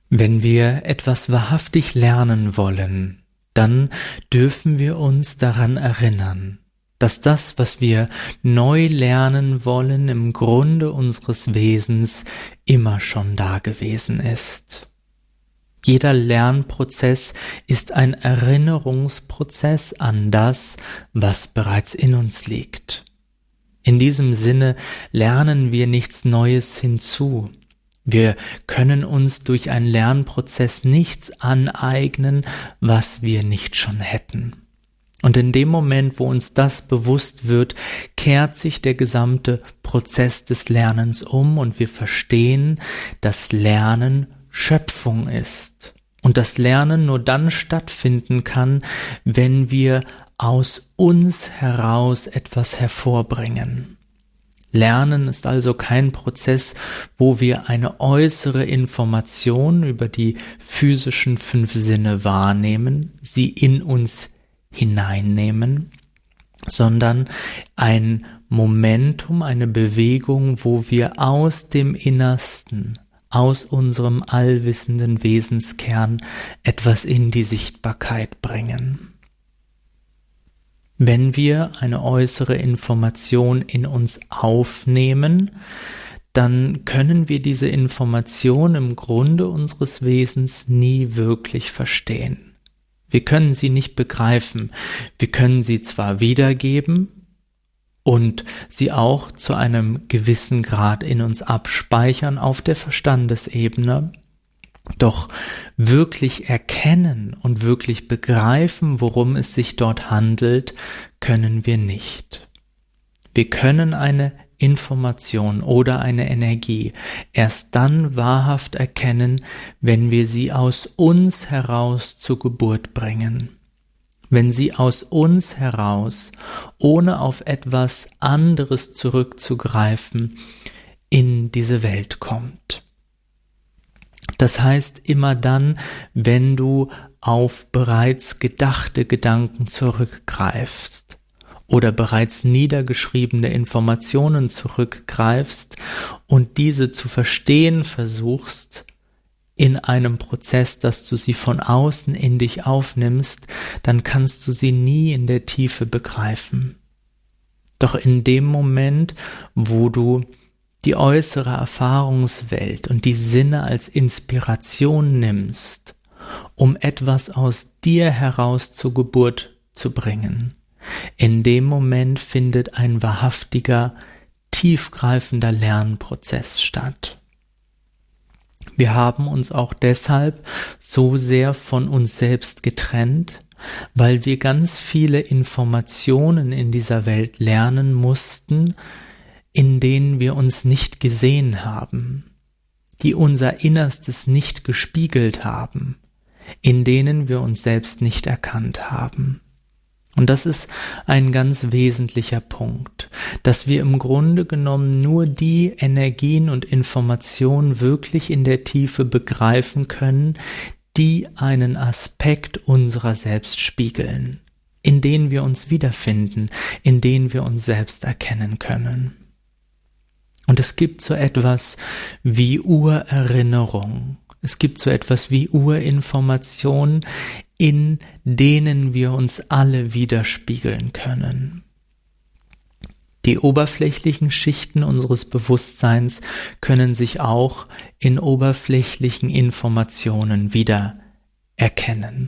Wenn wir etwas wahrhaftig lernen wollen, dann dürfen wir uns daran erinnern, dass das, was wir neu lernen wollen, im Grunde unseres Wesens immer schon da gewesen ist. Jeder Lernprozess ist ein Erinnerungsprozess an das, was bereits in uns liegt. In diesem Sinne lernen wir nichts Neues hinzu. Wir können uns durch einen Lernprozess nichts aneignen, was wir nicht schon hätten. Und in dem Moment, wo uns das bewusst wird, kehrt sich der gesamte Prozess des Lernens um und wir verstehen, dass Lernen Schöpfung ist. Und das Lernen nur dann stattfinden kann, wenn wir aus uns heraus etwas hervorbringen. Lernen ist also kein Prozess, wo wir eine äußere Information über die physischen 5 Sinne wahrnehmen, sie in uns hineinnehmen, sondern ein Momentum, eine Bewegung, wo wir aus dem Innersten, aus unserem allwissenden Wesenskern etwas in die Sichtbarkeit bringen. Wenn wir eine äußere Information in uns aufnehmen, dann können wir diese Information im Grunde unseres Wesens nie wirklich verstehen. Wir können sie nicht begreifen. Wir können sie zwar wiedergeben und sie auch zu einem gewissen Grad in uns abspeichern auf der Verstandesebene, doch wirklich erkennen und wirklich begreifen, worum es sich dort handelt, können wir nicht. Wir können eine Information oder eine Energie erst dann wahrhaft erkennen, wenn wir sie aus uns heraus zur Geburt bringen. Wenn sie aus uns heraus, ohne auf etwas anderes zurückzugreifen, in diese Welt kommt. Das heißt, immer dann, wenn du auf bereits gedachte Gedanken zurückgreifst oder bereits niedergeschriebene Informationen zurückgreifst und diese zu verstehen versuchst, in einem Prozess, dass du sie von außen in dich aufnimmst, dann kannst du sie nie in der Tiefe begreifen. Doch in dem Moment, wo du die äußere Erfahrungswelt und die Sinne als Inspiration nimmst, um etwas aus dir heraus zur Geburt zu bringen, in dem Moment findet ein wahrhaftiger, tiefgreifender Lernprozess statt. Wir haben uns auch deshalb so sehr von uns selbst getrennt, weil wir ganz viele Informationen in dieser Welt lernen mussten, in denen wir uns nicht gesehen haben, die unser Innerstes nicht gespiegelt haben, in denen wir uns selbst nicht erkannt haben. Und das ist ein ganz wesentlicher Punkt, dass wir im Grunde genommen nur die Energien und Informationen wirklich in der Tiefe begreifen können, die einen Aspekt unserer selbst spiegeln, in denen wir uns wiederfinden, in denen wir uns selbst erkennen können. Und es gibt so etwas wie Urerinnerung. Es gibt so etwas wie Urinformation, in denen wir uns alle widerspiegeln können. Die oberflächlichen Schichten unseres Bewusstseins können sich auch in oberflächlichen Informationen wieder erkennen.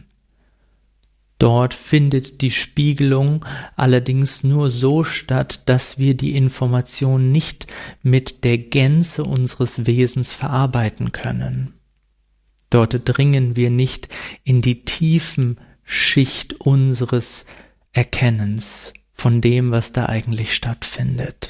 Dort findet die Spiegelung allerdings nur so statt, dass wir die Information nicht mit der Gänze unseres Wesens verarbeiten können. Dort dringen wir nicht in die tiefen Schicht unseres Erkennens von dem, was da eigentlich stattfindet.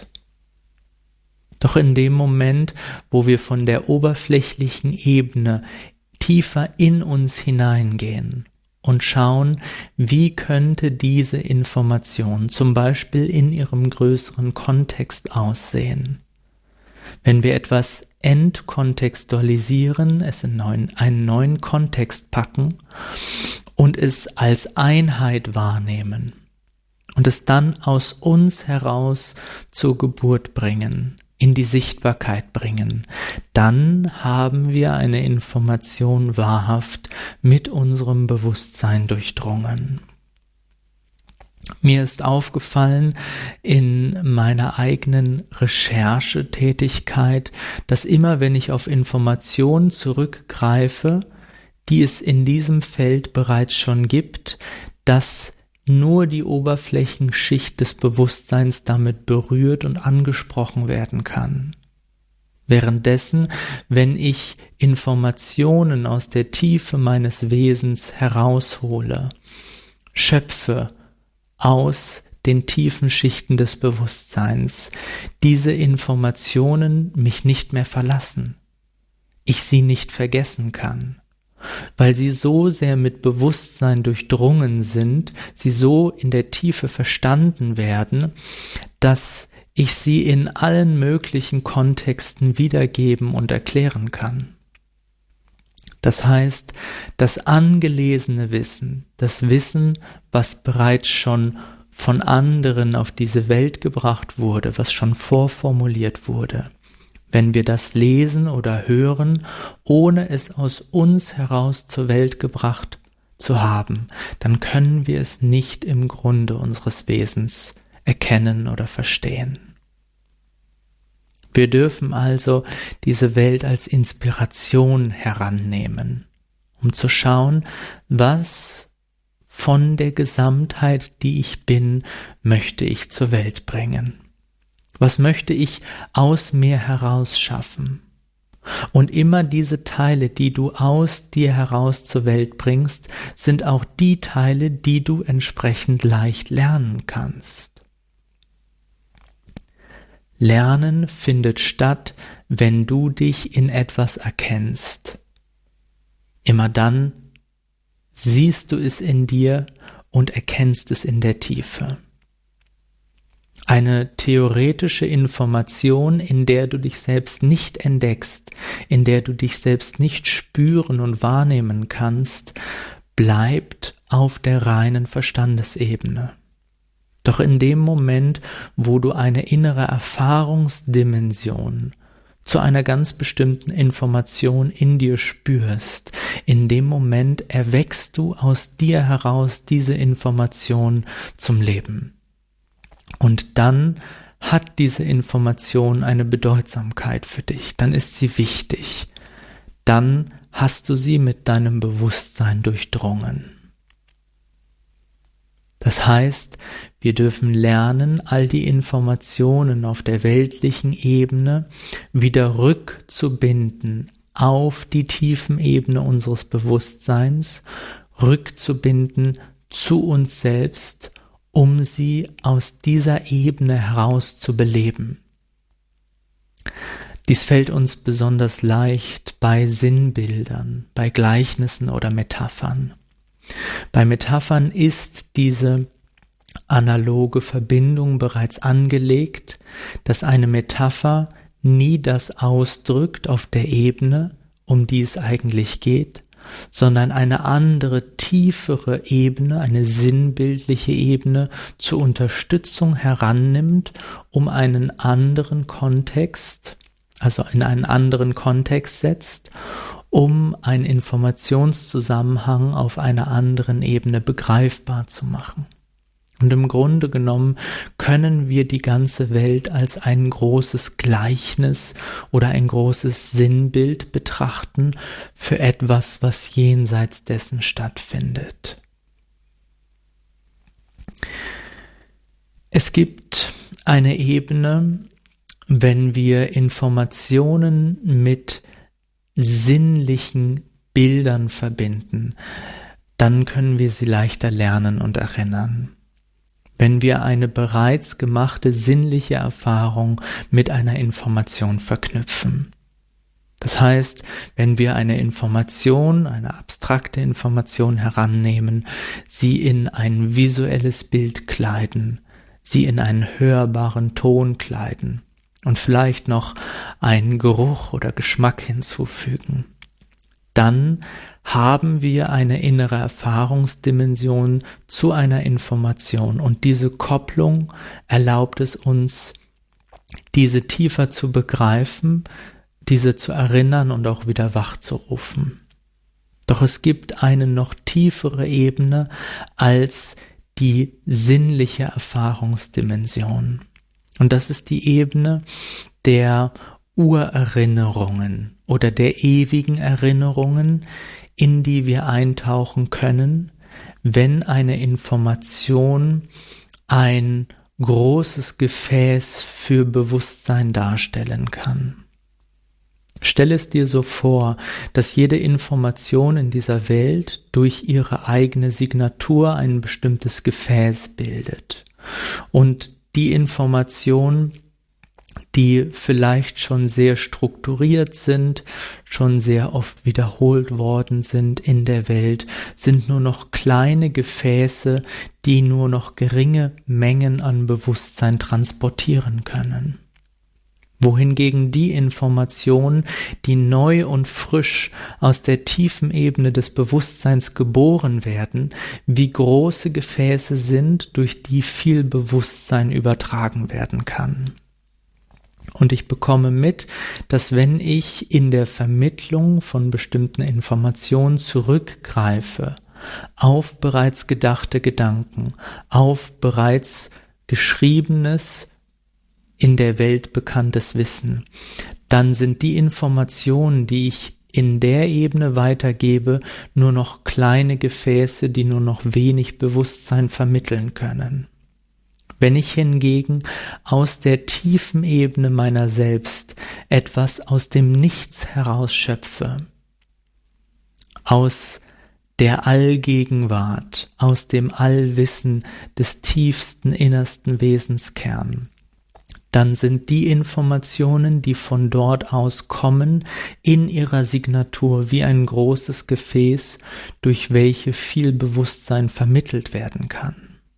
Doch in dem Moment, wo wir von der oberflächlichen Ebene tiefer in uns hineingehen und schauen, wie könnte diese Information zum Beispiel in ihrem größeren Kontext aussehen. Wenn wir etwas entkontextualisieren, es in einen neuen Kontext packen und es als Einheit wahrnehmen und es dann aus uns heraus zur Geburt bringen, in die Sichtbarkeit bringen, dann haben wir eine Information wahrhaft mit unserem Bewusstsein durchdrungen. Mir ist aufgefallen in meiner eigenen Recherchetätigkeit, dass immer wenn ich auf Informationen zurückgreife, die es in diesem Feld bereits schon gibt, dass nur die Oberflächenschicht des Bewusstseins damit berührt und angesprochen werden kann. Währenddessen, wenn ich Informationen aus der Tiefe meines Wesens heraushole, schöpfe aus den tiefen Schichten des Bewusstseins, diese Informationen mich nicht mehr verlassen, ich sie nicht vergessen kann, weil sie so sehr mit Bewusstsein durchdrungen sind, sie so in der Tiefe verstanden werden, dass ich sie in allen möglichen Kontexten wiedergeben und erklären kann. Das heißt, das angelesene Wissen, das Wissen, was bereits schon von anderen auf diese Welt gebracht wurde, was schon vorformuliert wurde, wenn wir das lesen oder hören, ohne es aus uns heraus zur Welt gebracht zu haben, dann können wir es nicht im Grunde unseres Wesens erkennen oder verstehen. Wir dürfen also diese Welt als Inspiration herannehmen, um zu schauen, was von der Gesamtheit, die ich bin, möchte ich zur Welt bringen. Was möchte ich aus mir heraus schaffen? Und immer diese Teile, die du aus dir heraus zur Welt bringst, sind auch die Teile, die du entsprechend leicht lernen kannst. Lernen findet statt, wenn du dich in etwas erkennst. Immer dann siehst du es in dir und erkennst es in der Tiefe. Eine theoretische Information, in der du dich selbst nicht entdeckst, in der du dich selbst nicht spüren und wahrnehmen kannst, bleibt auf der reinen Verstandesebene. Doch in dem Moment, wo du eine innere Erfahrungsdimension zu einer ganz bestimmten Information in dir spürst, in dem Moment erweckst du aus dir heraus diese Information zum Leben. Und dann hat diese Information eine Bedeutsamkeit für dich, dann ist sie wichtig, dann hast du sie mit deinem Bewusstsein durchdrungen. Das heißt, wir dürfen lernen, all die Informationen auf der weltlichen Ebene wieder rückzubinden auf die tiefen Ebene unseres Bewusstseins, rückzubinden zu uns selbst, um sie aus dieser Ebene heraus zu beleben. Dies fällt uns besonders leicht bei Sinnbildern, bei Gleichnissen oder Metaphern. Bei Metaphern ist diese analoge Verbindung bereits angelegt, dass eine Metapher nie das ausdrückt auf der Ebene, um die es eigentlich geht, sondern eine andere, tiefere Ebene, eine sinnbildliche Ebene zur Unterstützung herannimmt, um einen anderen Kontext, also in einen anderen Kontext setzt, um einen Informationszusammenhang auf einer anderen Ebene begreifbar zu machen. Und im Grunde genommen können wir die ganze Welt als ein großes Gleichnis oder ein großes Sinnbild betrachten für etwas, was jenseits dessen stattfindet. Es gibt eine Ebene, wenn wir Informationen mit sinnlichen Bildern verbinden, dann können wir sie leichter lernen und erinnern. Wenn wir eine bereits gemachte sinnliche Erfahrung mit einer Information verknüpfen. Das heißt, wenn wir eine Information, eine abstrakte Information herannehmen, sie in ein visuelles Bild kleiden, sie in einen hörbaren Ton kleiden und vielleicht noch einen Geruch oder Geschmack hinzufügen, dann haben wir eine innere Erfahrungsdimension zu einer Information und diese Kopplung erlaubt es uns, diese tiefer zu begreifen, diese zu erinnern und auch wieder wachzurufen. Doch es gibt eine noch tiefere Ebene als die sinnliche Erfahrungsdimension. Und das ist die Ebene der Urerinnerungen oder der ewigen Erinnerungen, in die wir eintauchen können, wenn eine Information ein großes Gefäß für Bewusstsein darstellen kann. Stell es dir so vor, dass jede Information in dieser Welt durch ihre eigene Signatur ein bestimmtes Gefäß bildet. Und die Informationen, die vielleicht schon sehr strukturiert sind, schon sehr oft wiederholt worden sind in der Welt, sind nur noch kleine Gefäße, die nur noch geringe Mengen an Bewusstsein transportieren können. Wohingegen die Informationen, die neu und frisch aus der tiefen Ebene des Bewusstseins geboren werden, wie große Gefäße sind, durch die viel Bewusstsein übertragen werden kann. Und ich bekomme mit, dass wenn ich in der Vermittlung von bestimmten Informationen zurückgreife auf bereits gedachte Gedanken, auf bereits geschriebenes, in der Welt bekanntes Wissen, dann sind die Informationen, die ich in der Ebene weitergebe, nur noch kleine Gefäße, die nur noch wenig Bewusstsein vermitteln können. Wenn ich hingegen aus der tiefen Ebene meiner selbst etwas aus dem Nichts herausschöpfe, aus der Allgegenwart, aus dem Allwissen des tiefsten, innersten Wesenskern, dann sind die Informationen, die von dort aus kommen, in ihrer Signatur wie ein großes Gefäß, durch welche viel Bewusstsein vermittelt werden kann.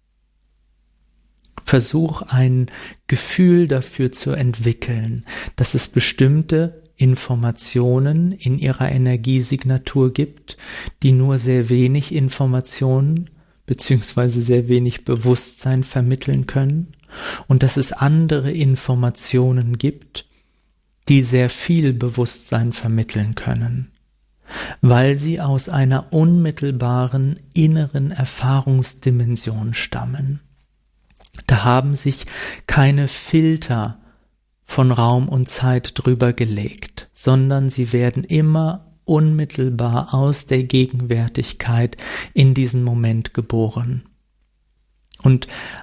Versuch ein Gefühl dafür zu entwickeln, dass es bestimmte Informationen in ihrer Energiesignatur gibt, die nur sehr wenig Informationen bzw. sehr wenig Bewusstsein vermitteln können, und dass es andere Informationen gibt, die sehr viel Bewusstsein vermitteln können, weil sie aus einer unmittelbaren inneren Erfahrungsdimension stammen. Da haben sich keine Filter von Raum und Zeit drüber gelegt, sondern sie werden immer unmittelbar aus der Gegenwärtigkeit in diesen Moment geboren. Und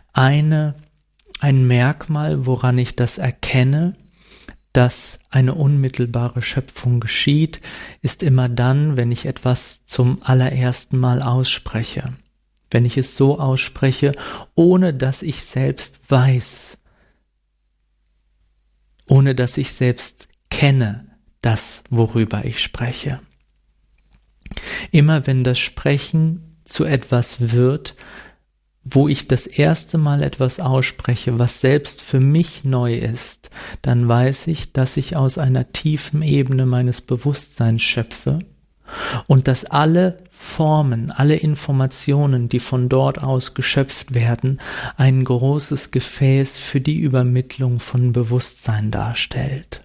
ein Merkmal, woran ich das erkenne, dass eine unmittelbare Schöpfung geschieht, ist immer dann, wenn ich etwas zum allerersten Mal ausspreche. Wenn ich es so ausspreche, ohne dass ich selbst weiß, ohne dass ich selbst kenne, das, worüber ich spreche. Immer wenn das Sprechen zu etwas wird, wo ich das erste Mal etwas ausspreche, was selbst für mich neu ist, dann weiß ich, dass ich aus einer tiefen Ebene meines Bewusstseins schöpfe und dass alle Formen, alle Informationen, die von dort aus geschöpft werden, ein großes Gefäß für die Übermittlung von Bewusstsein darstellt.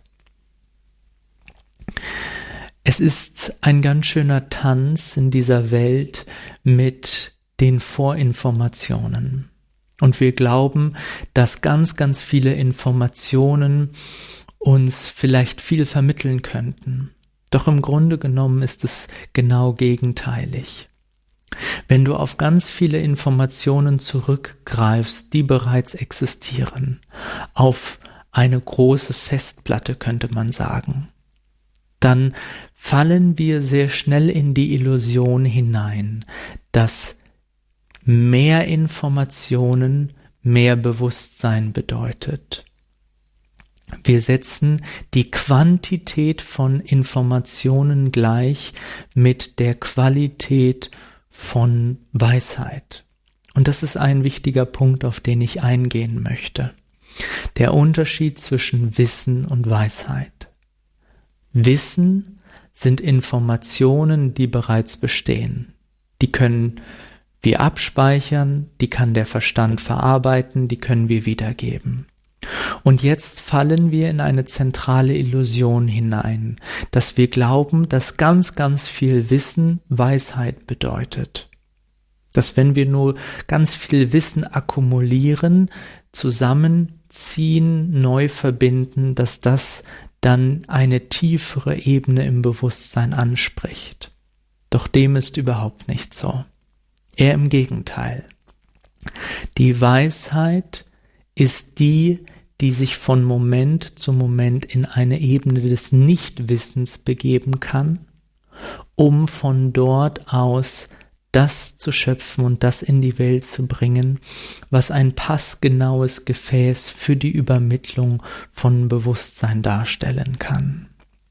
Es ist ein ganz schöner Tanz in dieser Welt mit den Vorinformationen. Und wir glauben, dass ganz, ganz viele Informationen uns vielleicht viel vermitteln könnten. Doch im Grunde genommen ist es genau gegenteilig. Wenn du auf ganz viele Informationen zurückgreifst, die bereits existieren, auf eine große Festplatte könnte man sagen, dann fallen wir sehr schnell in die Illusion hinein, dass mehr Informationen mehr Bewusstsein bedeutet. Wir setzen die Quantität von Informationen gleich mit der Qualität von Weisheit. Und das ist ein wichtiger Punkt, auf den ich eingehen möchte. Der Unterschied zwischen Wissen und Weisheit. Wissen sind Informationen, die bereits bestehen. Die können wir abspeichern, die kann der Verstand verarbeiten, die können wir wiedergeben. Und jetzt fallen wir in eine zentrale Illusion hinein, dass wir glauben, dass ganz, ganz viel Wissen Weisheit bedeutet. Dass wenn wir nur ganz viel Wissen akkumulieren, zusammenziehen, neu verbinden, dass das dann eine tiefere Ebene im Bewusstsein anspricht. Doch dem ist überhaupt nicht so. Eher im Gegenteil. Die Weisheit ist die, die sich von Moment zu Moment in eine Ebene des Nichtwissens begeben kann, um von dort aus das zu schöpfen und das in die Welt zu bringen, was ein passgenaues Gefäß für die Übermittlung von Bewusstsein darstellen kann.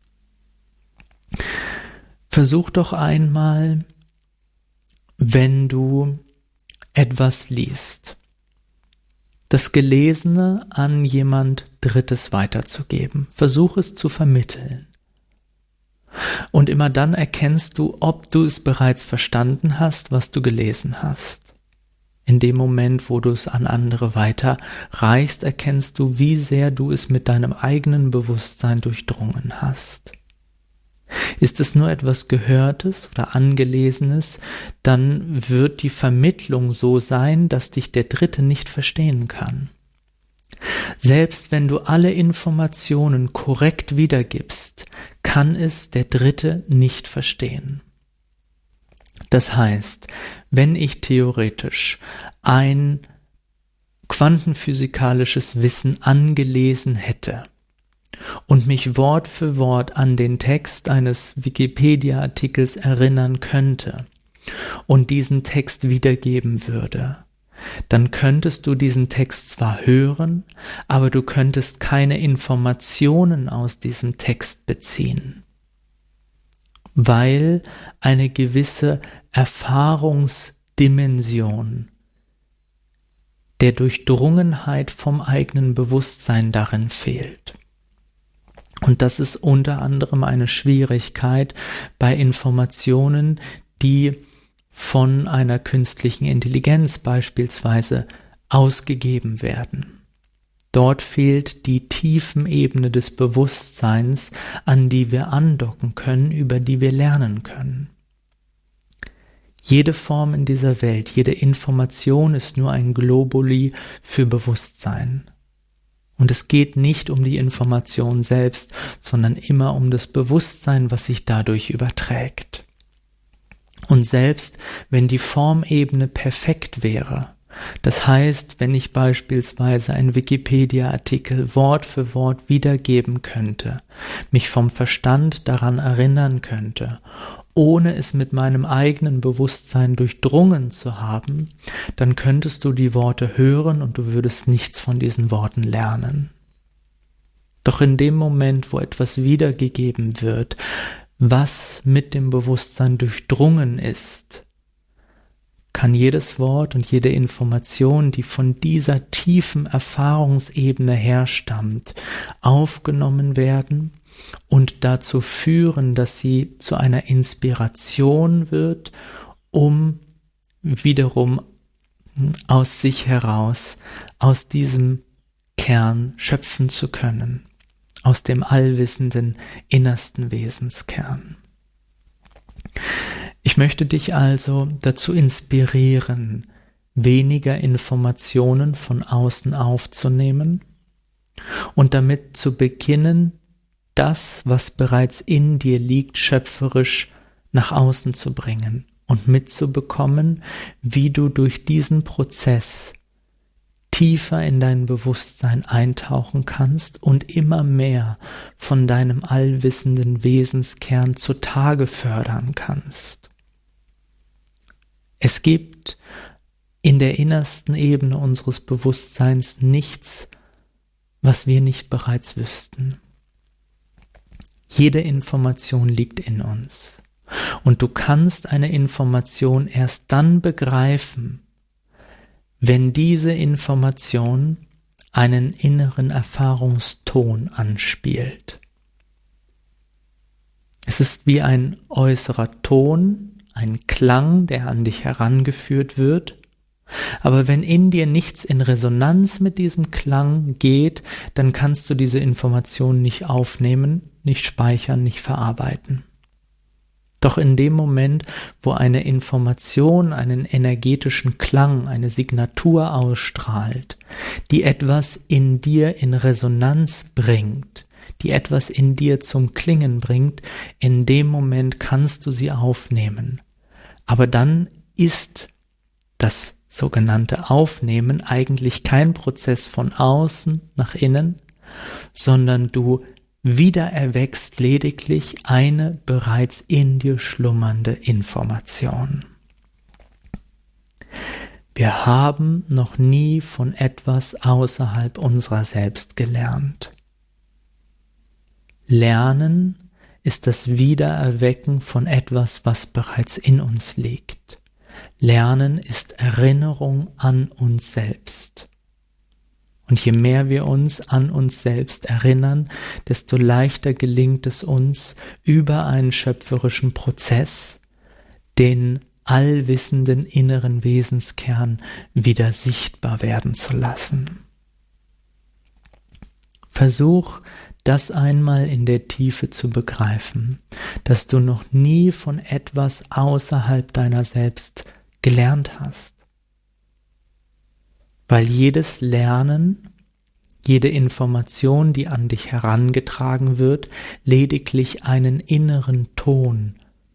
Versuch doch einmal, wenn du etwas liest, das Gelesene an jemand Drittes weiterzugeben. Versuch es zu vermitteln. Und immer dann erkennst du, ob du es bereits verstanden hast, was du gelesen hast. In dem Moment, wo du es an andere weiterreichst, erkennst du, wie sehr du es mit deinem eigenen Bewusstsein durchdrungen hast. Ist es nur etwas Gehörtes oder Angelesenes, dann wird die Vermittlung so sein, dass dich der Dritte nicht verstehen kann. Selbst wenn du alle Informationen korrekt wiedergibst, kann es der Dritte nicht verstehen. Das heißt, wenn ich theoretisch ein quantenphysikalisches Wissen angelesen hätte und mich Wort für Wort an den Text eines Wikipedia-Artikels erinnern könnte und diesen Text wiedergeben würde, dann könntest du diesen Text zwar hören, aber du könntest keine Informationen aus diesem Text beziehen, weil eine gewisse Erfahrungsdimension der Durchdrungenheit vom eigenen Bewusstsein darin fehlt. Und das ist unter anderem eine Schwierigkeit bei Informationen, die von einer künstlichen Intelligenz beispielsweise ausgegeben werden. Dort fehlt die Tiefenebene des Bewusstseins, an die wir andocken können, über die wir lernen können. Jede Form in dieser Welt, jede Information ist nur ein Globuli für Bewusstsein. Und es geht nicht um die Information selbst, sondern immer um das Bewusstsein, was sich dadurch überträgt. Und selbst wenn die Formebene perfekt wäre, das heißt, wenn ich beispielsweise einen Wikipedia-Artikel Wort für Wort wiedergeben könnte, mich vom Verstand daran erinnern könnte, ohne es mit meinem eigenen Bewusstsein durchdrungen zu haben, dann könntest du die Worte hören und du würdest nichts von diesen Worten lernen. Doch in dem Moment, wo etwas wiedergegeben wird, was mit dem Bewusstsein durchdrungen ist, kann jedes Wort und jede Information, die von dieser tiefen Erfahrungsebene herstammt, aufgenommen werden und dazu führen, dass sie zu einer Inspiration wird, um wiederum aus sich heraus, aus diesem Kern schöpfen zu können, aus dem allwissenden innersten Wesenskern. Ich möchte dich also dazu inspirieren, weniger Informationen von außen aufzunehmen und damit zu beginnen, das, was bereits in dir liegt, schöpferisch nach außen zu bringen und mitzubekommen, wie du durch diesen Prozess tiefer in dein Bewusstsein eintauchen kannst und immer mehr von deinem allwissenden Wesenskern zutage fördern kannst. Es gibt in der innersten Ebene unseres Bewusstseins nichts, was wir nicht bereits wüssten. Jede Information liegt in uns. Und du kannst eine Information erst dann begreifen, wenn diese Information einen inneren Erfahrungston anspielt. Es ist wie ein äußerer Ton, ein Klang, der an dich herangeführt wird, Aber wenn in dir nichts in Resonanz mit diesem Klang geht, dann kannst du diese Information nicht aufnehmen, nicht speichern, nicht verarbeiten. Doch in dem Moment, wo eine Information einen energetischen Klang, eine Signatur ausstrahlt, die etwas in dir in Resonanz bringt, die etwas in dir zum Klingen bringt, in dem Moment kannst du sie aufnehmen. Aber dann ist das sogenannte Aufnehmen eigentlich kein Prozess von außen nach innen, sondern du wiedererweckst lediglich eine bereits in dir schlummernde Information. Wir haben noch nie von etwas außerhalb unserer selbst gelernt. Lernen ist das Wiedererwecken von etwas, was bereits in uns liegt. Lernen ist Erinnerung an uns selbst. Und je mehr wir uns an uns selbst erinnern, desto leichter gelingt es uns, über einen schöpferischen Prozess den allwissenden inneren Wesenskern wieder sichtbar werden zu lassen. Versuch, das einmal in der Tiefe zu begreifen, dass du noch nie von etwas außerhalb deiner selbst gelernt hast. Weil jedes Lernen, jede Information, die an dich herangetragen wird, lediglich einen inneren Ton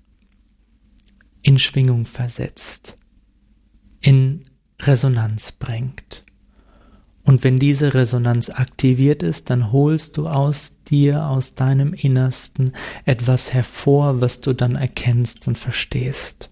in Schwingung versetzt, in Resonanz bringt. Und wenn diese Resonanz aktiviert ist, dann holst du aus dir, aus deinem Innersten etwas hervor, was du dann erkennst und verstehst.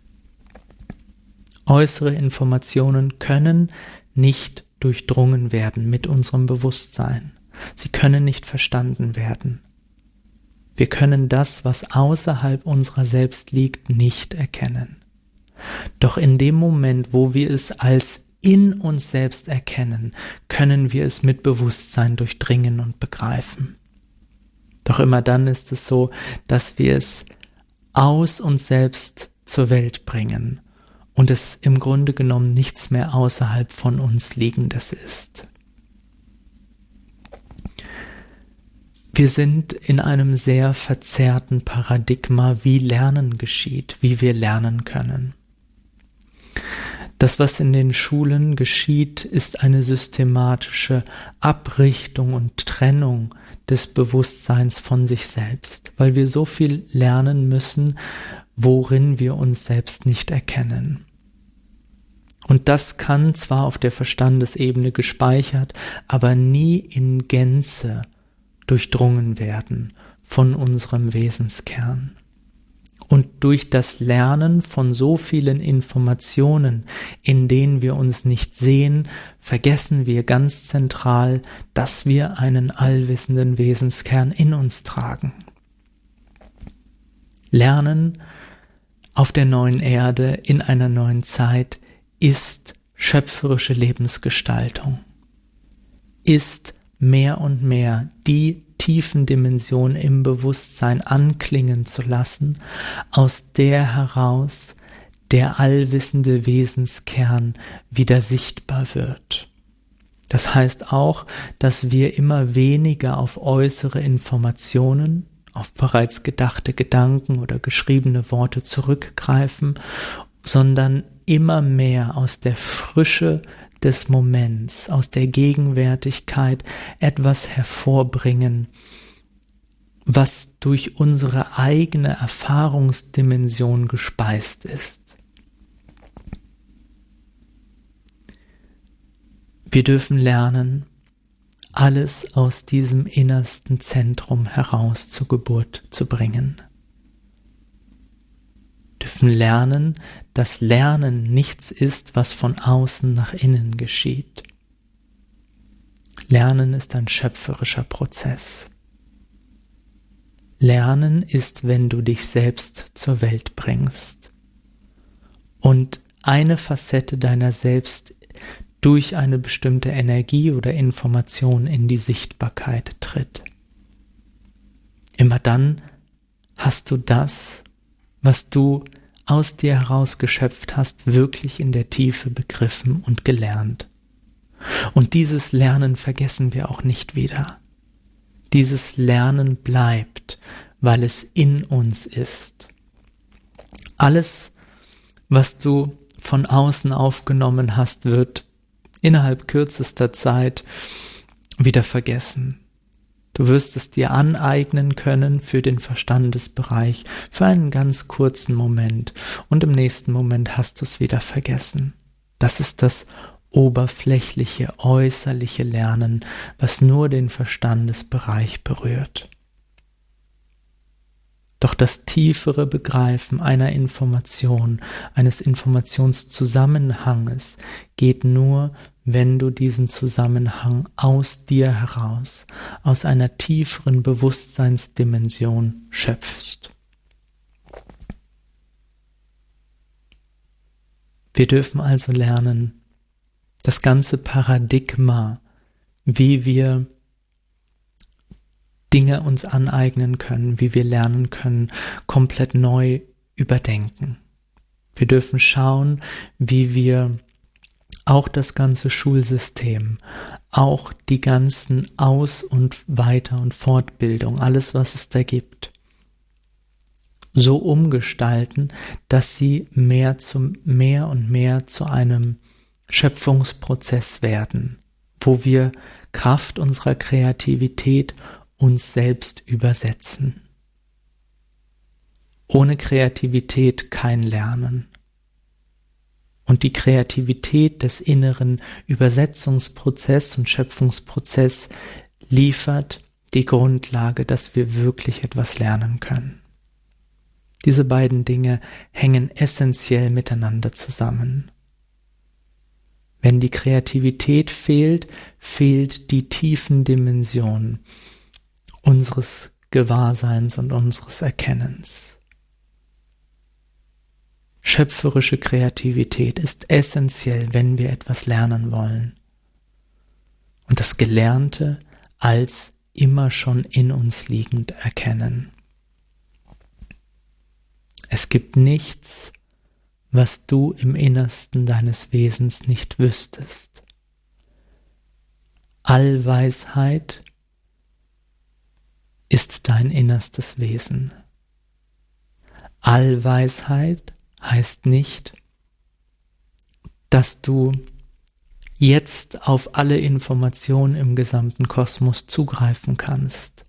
Äußere Informationen können nicht durchdrungen werden mit unserem Bewusstsein. Sie können nicht verstanden werden. Wir können das, was außerhalb unserer selbst liegt, nicht erkennen. Doch in dem Moment, wo wir es als in uns selbst erkennen, können wir es mit Bewusstsein durchdringen und begreifen. Doch immer dann ist es so, dass wir es aus uns selbst zur Welt bringen und es im Grunde genommen nichts mehr außerhalb von uns Liegendes ist. Wir sind in einem sehr verzerrten Paradigma, wie Lernen geschieht, wie wir lernen können. Das, was in den Schulen geschieht, ist eine systematische Abrichtung und Trennung des Bewusstseins von sich selbst, weil wir so viel lernen müssen, worin wir uns selbst nicht erkennen. Und das kann zwar auf der Verstandesebene gespeichert, aber nie in Gänze durchdrungen werden von unserem Wesenskern. Und durch das Lernen von so vielen Informationen, in denen wir uns nicht sehen, vergessen wir ganz zentral, dass wir einen allwissenden Wesenskern in uns tragen. Lernen auf der neuen Erde, in einer neuen Zeit, ist schöpferische Lebensgestaltung, ist mehr und mehr die tiefen Dimension im Bewusstsein anklingen zu lassen, aus der heraus der allwissende Wesenskern wieder sichtbar wird. Das heißt auch, dass wir immer weniger auf äußere Informationen, auf bereits gedachte Gedanken oder geschriebene Worte zurückgreifen, sondern immer mehr aus der Frische des Moments, aus der Gegenwärtigkeit etwas hervorbringen, was durch unsere eigene Erfahrungsdimension gespeist ist. Wir dürfen lernen, alles aus diesem innersten Zentrum heraus zur Geburt zu bringen. Wir dürfen lernen, dass Lernen nichts ist, was von außen nach innen geschieht. Lernen ist ein schöpferischer Prozess. Lernen ist, wenn du dich selbst zur Welt bringst und eine Facette deiner selbst durch eine bestimmte Energie oder Information in die Sichtbarkeit tritt. Immer dann hast du das, was du aus dir herausgeschöpft hast, wirklich in der Tiefe begriffen und gelernt. Und dieses Lernen vergessen wir auch nicht wieder. Dieses Lernen bleibt, weil es in uns ist. Alles, was du von außen aufgenommen hast, wird innerhalb kürzester Zeit wieder vergessen. Du wirst es dir aneignen können für den Verstandesbereich, für einen ganz kurzen Moment, und im nächsten Moment hast du es wieder vergessen. Das ist das oberflächliche, äußerliche Lernen, was nur den Verstandesbereich berührt. Doch das tiefere Begreifen einer Information, eines Informationszusammenhanges geht nur, wenn du diesen Zusammenhang aus dir heraus, aus einer tieferen Bewusstseinsdimension schöpfst. Wir dürfen also lernen, das ganze Paradigma, wie wir Dinge uns aneignen können, wie wir lernen können, komplett neu überdenken. Wir dürfen schauen, wie wir auch das ganze Schulsystem, auch die ganzen Aus- und Weiter- und Fortbildung, alles, was es da gibt, so umgestalten, dass sie mehr und mehr zu einem Schöpfungsprozess werden, wo wir Kraft unserer Kreativität uns selbst übersetzen. Ohne Kreativität kein Lernen. Und die Kreativität des inneren Übersetzungsprozesses und Schöpfungsprozesses liefert die Grundlage, dass wir wirklich etwas lernen können. Diese beiden Dinge hängen essentiell miteinander zusammen. Wenn die Kreativität fehlt, fehlt die tiefen Dimension unseres Gewahrseins und unseres Erkennens. Schöpferische Kreativität ist essentiell, wenn wir etwas lernen wollen. Und das Gelernte als immer schon in uns liegend erkennen. Es gibt nichts, was du im Innersten deines Wesens nicht wüsstest. Allweisheit ist dein innerstes Wesen. Allweisheit heißt nicht, dass du jetzt auf alle Informationen im gesamten Kosmos zugreifen kannst.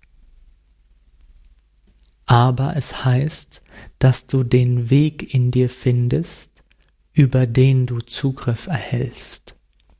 Aber es heißt, dass du den Weg in dir findest, über den du Zugriff erhältst.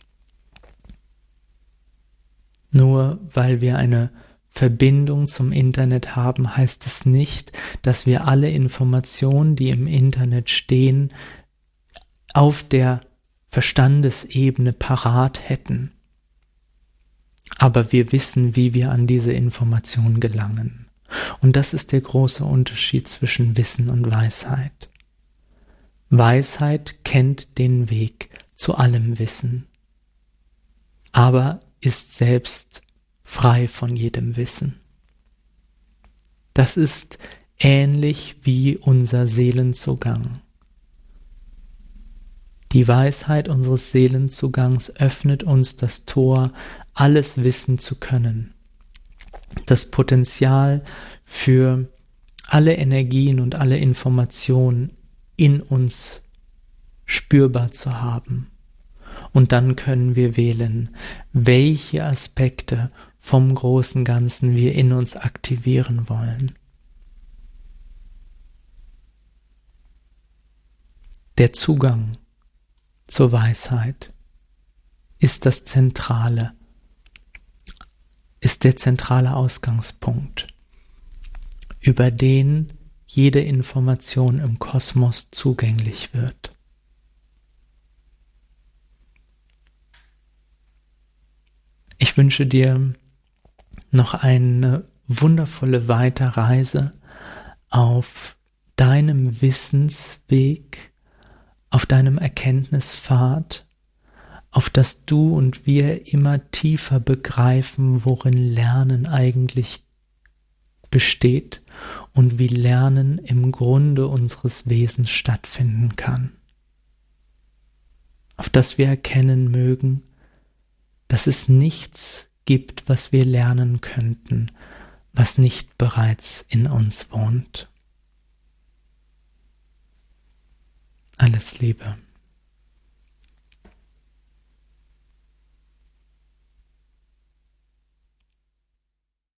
Nur weil wir eine Verbindung zum Internet haben, heißt es nicht, dass wir alle Informationen, die im Internet stehen, auf der Verstandesebene parat hätten. Aber wir wissen, wie wir an diese Informationen gelangen. Und das ist der große Unterschied zwischen Wissen und Weisheit. Weisheit kennt den Weg zu allem Wissen, aber ist selbst frei von jedem Wissen. Das ist ähnlich wie unser Seelenzugang. Die Weisheit unseres Seelenzugangs öffnet uns das Tor, alles wissen zu können. Das Potenzial für alle Energien und alle Informationen in uns spürbar zu haben. Und dann können wir wählen, welche Aspekte vom großen Ganzen wir in uns aktivieren wollen. Der Zugang zur Weisheit ist das Zentrale, ist der zentrale Ausgangspunkt, über den jede Information im Kosmos zugänglich wird. Ich wünsche dir noch eine wundervolle Weiterreise auf deinem Wissensweg, auf deinem Erkenntnispfad, auf das du und wir immer tiefer begreifen, worin Lernen eigentlich besteht und wie Lernen im Grunde unseres Wesens stattfinden kann. Auf das wir erkennen mögen, dass es nichts gibt, was wir lernen könnten, was nicht bereits in uns wohnt. Alles Liebe.